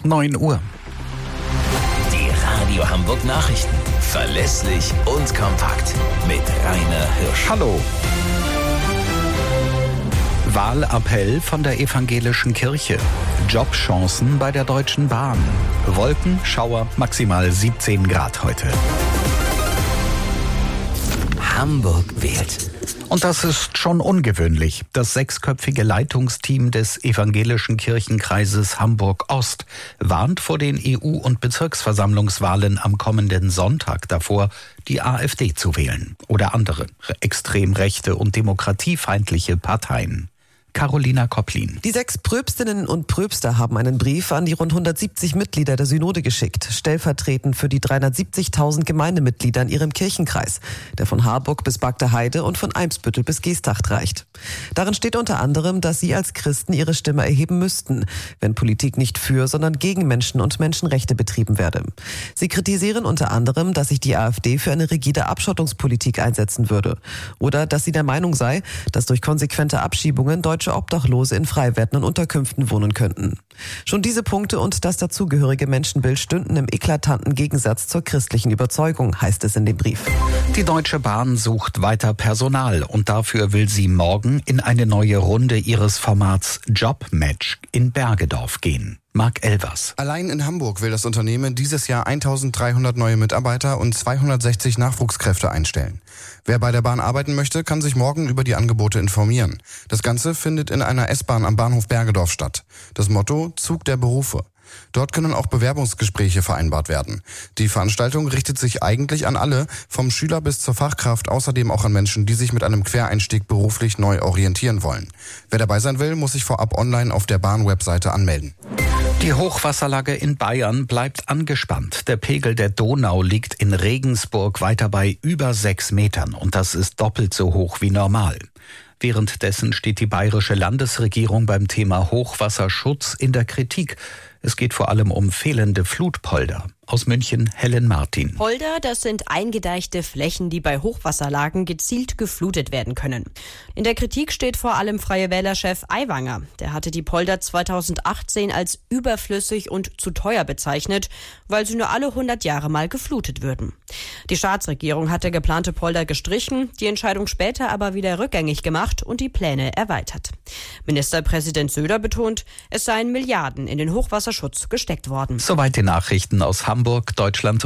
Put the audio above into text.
9 Uhr. Die Radio Hamburg Nachrichten. Verlässlich und kompakt. Mit Rainer Hirsch. Hallo. Wahlappell von der evangelischen Kirche. Jobchancen bei der Deutschen Bahn. Wolken, Schauer, maximal 17 Grad heute. Hamburg wählt. Und das ist schon ungewöhnlich. Das 6-köpfige Leitungsteam des evangelischen Kirchenkreises Hamburg-Ost warnt vor den EU- und Bezirksversammlungswahlen am kommenden Sonntag davor, die AfD zu wählen oder andere extrem rechte und demokratiefeindliche Parteien. Carolina Kopplin. Die 6 Pröpstinnen und Pröpster haben einen Brief an die rund 170 Mitglieder der Synode geschickt, stellvertretend für die 370.000 Gemeindemitglieder in ihrem Kirchenkreis, der von Harburg bis Bagda Heide und von Eimsbüttel bis Geesthacht reicht. Darin steht unter anderem, dass sie als Christen ihre Stimme erheben müssten, wenn Politik nicht für, sondern gegen Menschen und Menschenrechte betrieben werde. Sie kritisieren unter anderem, dass sich die AfD für eine rigide Abschottungspolitik einsetzen würde oder dass sie der Meinung sei, dass durch konsequente Abschiebungen deutsche Obdachlose in frei werdenden Unterkünften wohnen könnten. Schon diese Punkte und das dazugehörige Menschenbild stünden im eklatanten Gegensatz zur christlichen Überzeugung, heißt es in dem Brief. Die Deutsche Bahn sucht weiter Personal und dafür will sie morgen in eine neue Runde ihres Formats Jobmatch in Bergedorf gehen. Marc Elvers. Allein in Hamburg will das Unternehmen dieses Jahr 1300 neue Mitarbeiter und 260 Nachwuchskräfte einstellen. Wer bei der Bahn arbeiten möchte, kann sich morgen über die Angebote informieren. Das Ganze findet in einer S-Bahn am Bahnhof Bergedorf statt. Das Motto: Zug der Berufe. Dort können auch Bewerbungsgespräche vereinbart werden. Die Veranstaltung richtet sich eigentlich an alle, vom Schüler bis zur Fachkraft, außerdem auch an Menschen, die sich mit einem Quereinstieg beruflich neu orientieren wollen. Wer dabei sein will, muss sich vorab online auf der Bahn-Webseite anmelden. Die Hochwasserlage in Bayern bleibt angespannt. Der Pegel der Donau liegt in Regensburg weiter bei über 6 Metern und das ist doppelt so hoch wie normal. Währenddessen steht die bayerische Landesregierung beim Thema Hochwasserschutz in der Kritik. Es geht vor allem um fehlende Flutpolder. Aus München, Helen Martin. Polder, das sind eingedeichte Flächen, die bei Hochwasserlagen gezielt geflutet werden können. In der Kritik steht vor allem Freie Wähler-Chef Aiwanger. Der hatte die Polder 2018 als überflüssig und zu teuer bezeichnet, weil sie nur alle 100 Jahre mal geflutet würden. Die Staatsregierung hatte geplante Polder gestrichen, die Entscheidung später aber wieder rückgängig gemacht und die Pläne erweitert. Ministerpräsident Söder betont, es seien Milliarden in den Hochwasserschutz gesteckt worden. Soweit die Nachrichten aus Hamburg, Deutschland